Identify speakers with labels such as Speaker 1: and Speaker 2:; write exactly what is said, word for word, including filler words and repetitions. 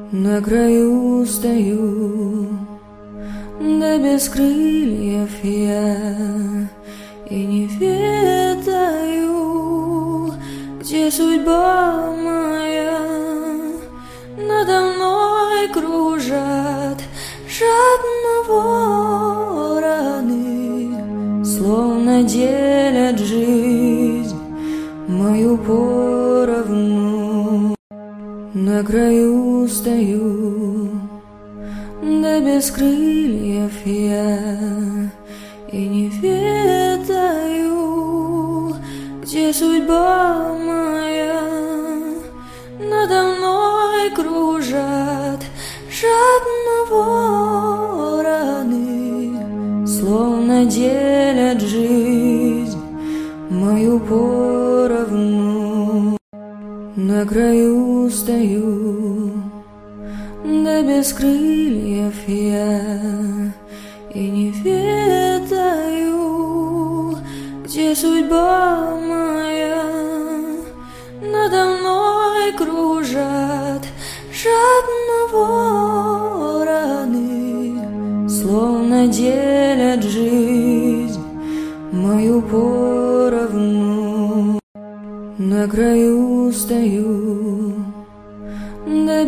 Speaker 1: На краю стою, да без крыльев я, и не ведаю, где судьба моя. Надо мной кружат жадно вороны, словно делят жизнь мою поровну. На краю стою, да без крыльев я, и не ведаю, где судьба моя. Надо мной кружат жадно вороны, словно делят жизнь мою поровну. На краю стою, да без крыльев я, и не ведаю, где судьба моя. Надо мной кружат жадно вороны, словно делят жизнь мою поровну. На краю стою, да